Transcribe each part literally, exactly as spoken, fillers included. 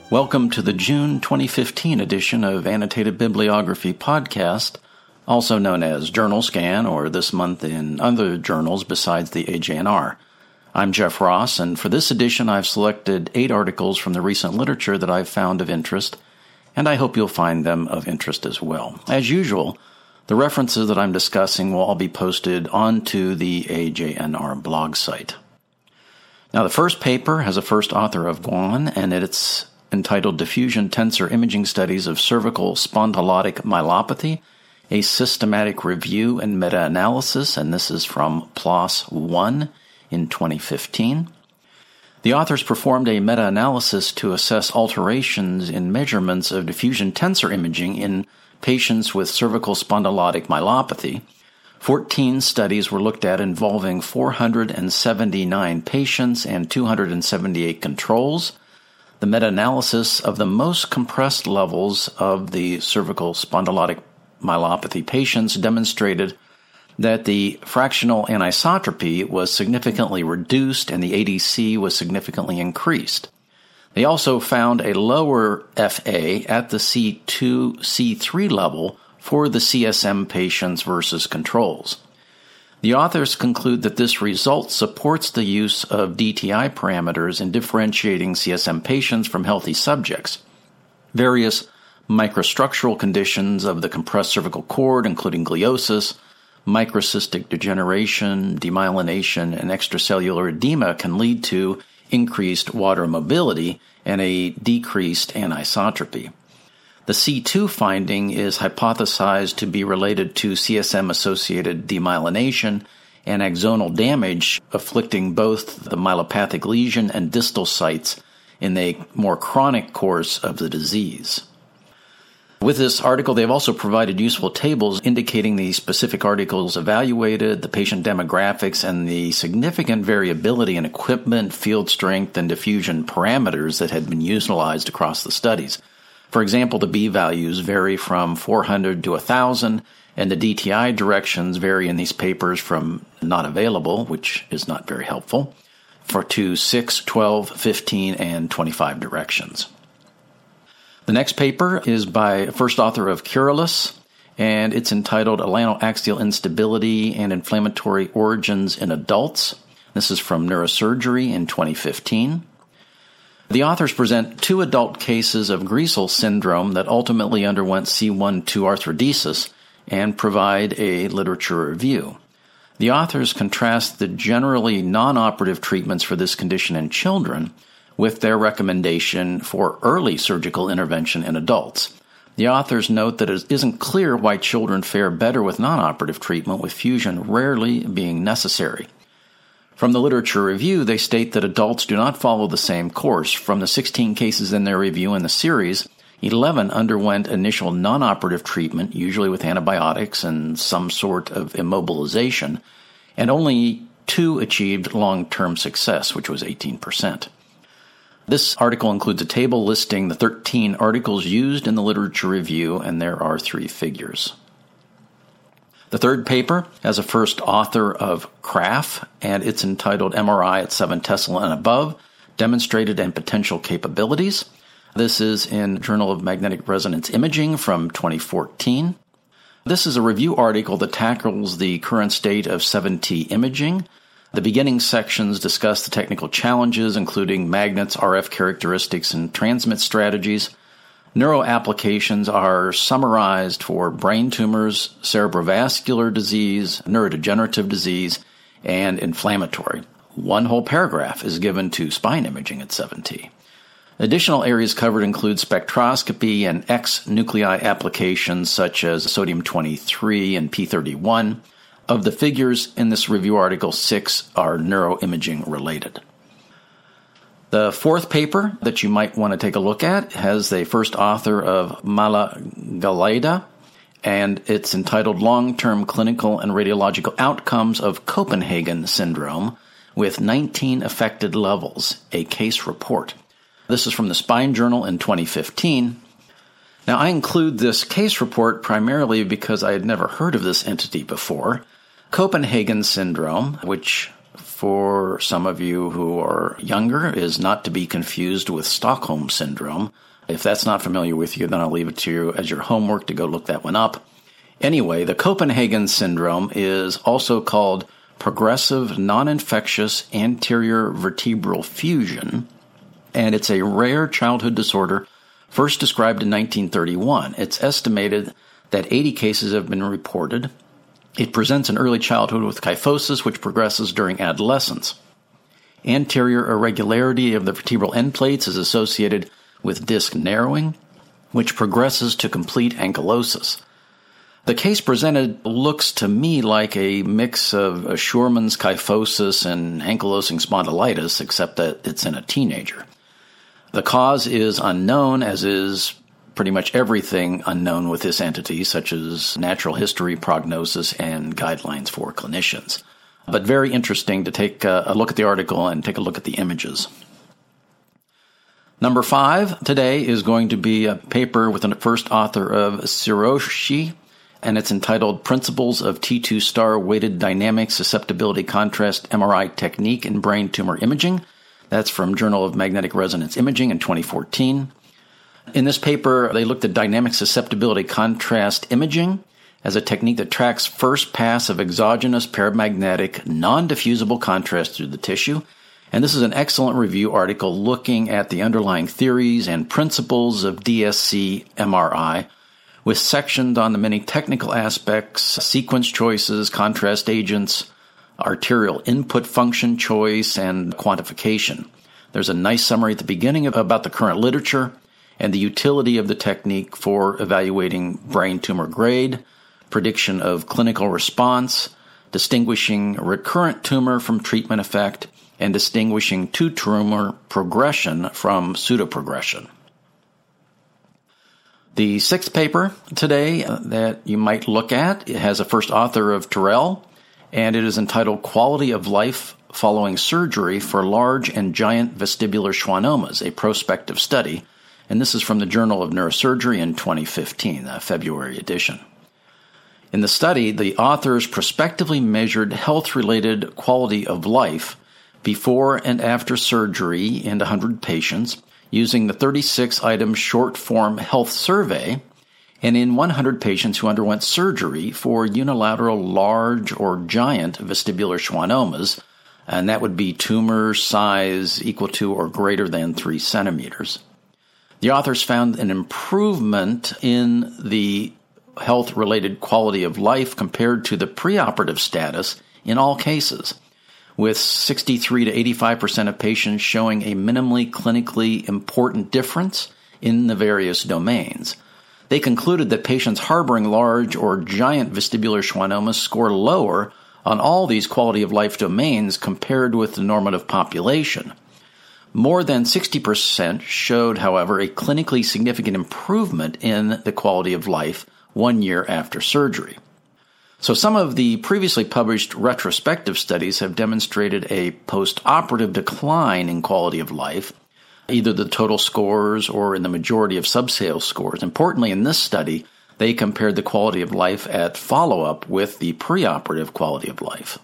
Welcome to the June twenty fifteen edition of Annotated Bibliography Podcast, also known as Journal Scan or this month in other journals besides the A J N R. I'm Jeff Ross, and for this edition I've selected eight articles from the recent literature that I've found of interest, and I hope you'll find them of interest as well. As usual, the references that I'm discussing will all be posted onto the A J N R blog site. Now, the first paper has a first author of Guan, and it's entitled Diffusion Tensor Imaging Studies of Cervical Spondylotic Myelopathy, a Systematic Review and Meta-Analysis, and this is from PLOS one in twenty fifteen. The authors performed a meta-analysis to assess alterations in measurements of diffusion tensor imaging in patients with cervical spondylotic myelopathy. fourteen studies were looked at involving four hundred seventy-nine patients and two hundred seventy-eight controls. The meta-analysis of the most compressed levels of the cervical spondylotic myelopathy patients demonstrated that the fractional anisotropy was significantly reduced and the A D C was significantly increased. They also found a lower F A at the C two C three level for the C S M patients versus controls. The authors conclude that this result supports the use of D T I parameters in differentiating C S M patients from healthy subjects. Various microstructural conditions of the compressed cervical cord, including gliosis, microcystic degeneration, demyelination, and extracellular edema can lead to increased water mobility and a decreased anisotropy. The C two finding is hypothesized to be related to C S M-associated demyelination and axonal damage afflicting both the myelopathic lesion and distal sites in the more chronic course of the disease. With this article, they've also provided useful tables indicating the specific articles evaluated, the patient demographics, and the significant variability in equipment, field strength, and diffusion parameters that had been utilized across the studies. For example, the B values vary from four hundred to one thousand, and the D T I directions vary in these papers from not available, which is not very helpful, for to six, twelve, fifteen, and twenty-five directions. The next paper is by first author of Curulus, and it's entitled Atlantoaxial Instability and Inflammatory Origins in Adults. This is from Neurosurgery in twenty fifteen. The authors present two adult cases of Grissel syndrome that ultimately underwent C one two arthrodesis and provide a literature review. The authors contrast the generally non-operative treatments for this condition in children with their recommendation for early surgical intervention in adults. The authors note that it isn't clear why children fare better with non-operative treatment, with fusion rarely being necessary. From the literature review, they state that adults do not follow the same course. From the sixteen cases in their review in the series, eleven underwent initial non-operative treatment, usually with antibiotics and some sort of immobilization, and only two achieved long-term success, which was eighteen percent. This article includes a table listing the thirteen articles used in the literature review, and there are three figures. The third paper has a first author of Kraft, and it's entitled M R I at seven Tesla and Above, Demonstrated and Potential Capabilities. This is in Journal of Magnetic Resonance Imaging from twenty fourteen. This is a review article that tackles the current state of seven T imaging. The beginning sections discuss the technical challenges, including magnets, R F characteristics, and transmit strategies. Neuro applications are summarized for brain tumors, cerebrovascular disease, neurodegenerative disease, and inflammatory. One whole paragraph is given to spine imaging at seven T. Additional areas covered include spectroscopy and X-nuclei applications such as sodium twenty-three and P thirty-one. Of the figures in this review article, six are neuroimaging related. The fourth paper that you might want to take a look at has the first author of Mala Galeda, and it's entitled Long-Term Clinical and Radiological Outcomes of Copenhagen Syndrome with nineteen Affected Levels, a Case Report. This is from the Spine Journal in twenty fifteen. Now, I include this case report primarily because I had never heard of this entity before. Copenhagen syndrome, which for some of you who are younger, is not to be confused with Stockholm Syndrome. If that's not familiar with you, then I'll leave it to you as your homework to go look that one up. Anyway, the Copenhagen Syndrome is also called progressive non-infectious anterior vertebral fusion, and it's a rare childhood disorder first described in nineteen thirty-one. It's estimated that eighty cases have been reported. It presents in early childhood with kyphosis, which progresses during adolescence. Anterior irregularity of the vertebral end plates is associated with disc narrowing, which progresses to complete ankylosis. The case presented looks to me like a mix of Scheuermann's kyphosis and ankylosing spondylitis, except that it's in a teenager. The cause is unknown, as is pretty much everything unknown with this entity, such as natural history, prognosis, and guidelines for clinicians. But very interesting to take a look at the article and take a look at the images. Number five today is going to be a paper with the first author of Siroshi, and it's entitled Principles of T two star Weighted Dynamic Susceptibility Contrast M R I Technique in Brain Tumor Imaging. That's from Journal of Magnetic Resonance Imaging in twenty fourteen. In this paper, they looked at dynamic susceptibility contrast imaging as a technique that tracks first pass of exogenous paramagnetic non-diffusible contrast through the tissue. And this is an excellent review article looking at the underlying theories and principles of D S C M R I, with sections on the many technical aspects, sequence choices, contrast agents, arterial input function choice, and quantification. There's a nice summary at the beginning about the current literature and the utility of the technique for evaluating brain tumor grade, prediction of clinical response, distinguishing recurrent tumor from treatment effect, and distinguishing two-tumor progression from pseudoprogression. The sixth paper today that you might look at, it has a first author of Terrell, and it is entitled Quality of Life Following Surgery for Large and Giant Vestibular Schwannomas, a Prospective Study, and this is from the Journal of Neurosurgery in twenty fifteen, the February edition. In the study, the authors prospectively measured health-related quality of life before and after surgery in one hundred patients using the thirty-six item short-form health survey, and in one hundred patients who underwent surgery for unilateral large or giant vestibular schwannomas, and that would be tumor size equal to or greater than three centimeters. The authors found an improvement in the health-related quality of life compared to the preoperative status in all cases, with sixty-three to eighty-five percent of patients showing a minimally clinically important difference in the various domains. They concluded that patients harboring large or giant vestibular schwannomas score lower on all these quality of life domains compared with the normative population. More than sixty percent showed, however, a clinically significant improvement in the quality of life one year after surgery. So some of the previously published retrospective studies have demonstrated a post-operative decline in quality of life, either the total scores or in the majority of subscale scores. Importantly, in this study, they compared the quality of life at follow-up with the preoperative quality of life.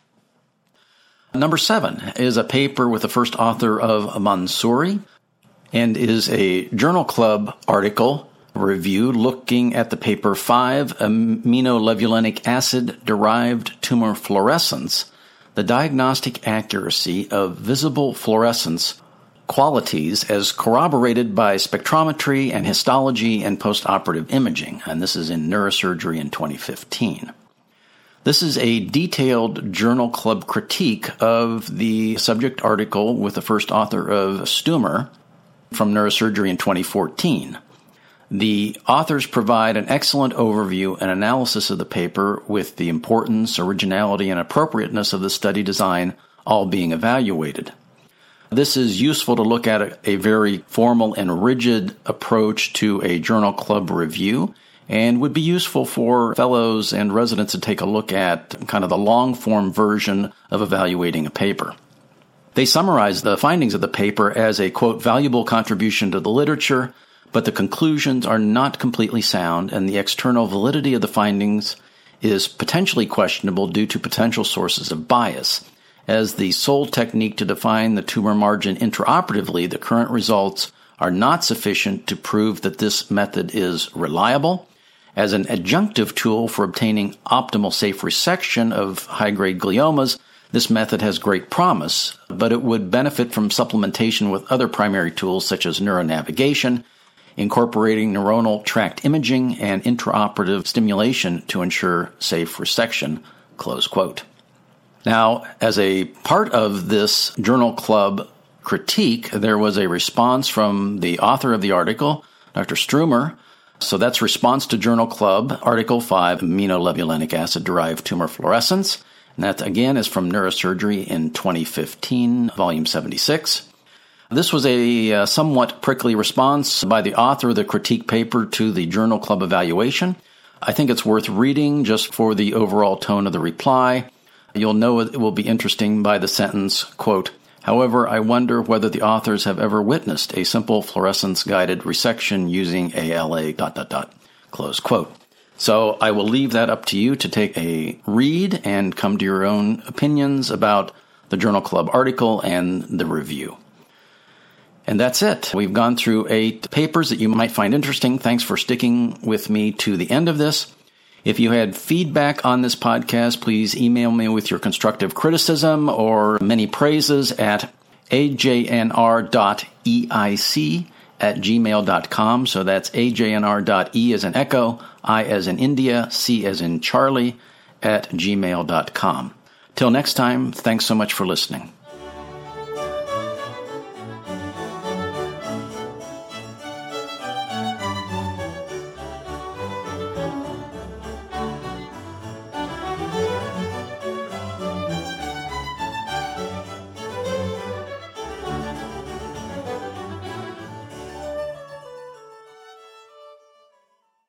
Number seven is a paper with the first author of Mansouri, and is a Journal Club article review looking at the paper five aminolevulinic acid-derived tumor fluorescence, the diagnostic accuracy of visible fluorescence qualities as corroborated by spectrometry and histology and postoperative imaging, and this is in Neurosurgery in twenty fifteen. This is a detailed Journal Club critique of the subject article with the first author of Stumer from Neurosurgery in twenty fourteen. The authors provide an excellent overview and analysis of the paper with the importance, originality, and appropriateness of the study design all being evaluated. This is useful to look at a very formal and rigid approach to a Journal Club review, and would be useful for fellows and residents to take a look at kind of the long-form version of evaluating a paper. They summarize the findings of the paper as a, quote, valuable contribution to the literature, but the conclusions are not completely sound, and the external validity of the findings is potentially questionable due to potential sources of bias. as the sole technique to define the tumor margin intraoperatively, the current results are not sufficient to prove that this method is reliable. As an adjunctive tool for obtaining optimal safe resection of high-grade gliomas, this method has great promise, but it would benefit from supplementation with other primary tools such as neuronavigation, incorporating neuronal tract imaging and intraoperative stimulation to ensure safe resection, close quote. Now, as a part of this Journal Club critique, there was a response from the author of the article, Doctor Stroomer. So that's response to Journal Club, Article five, Aminolevulinic acid-derived tumor fluorescence. And that, again, is from Neurosurgery in twenty fifteen, Volume seventy-six. This was a uh, somewhat prickly response by the author of the critique paper to the Journal Club evaluation. I think it's worth reading just for the overall tone of the reply. You'll know it will be interesting by the sentence, quote, "However, I wonder whether the authors have ever witnessed a simple fluorescence-guided resection using A L A dot dot dot," close quote. So I will leave that up to you to take a read and come to your own opinions about the Journal Club article and the review. And that's it. We've gone through eight papers that you might find interesting. Thanks for sticking with me to the end of this. If you had feedback on this podcast, please email me with your constructive criticism or many praises at a j n r dot e i c at gmail dot com. So that's a j n r dot e as in echo, I as in India, C as in Charlie, at gmail dot com. Till next time, thanks so much for listening.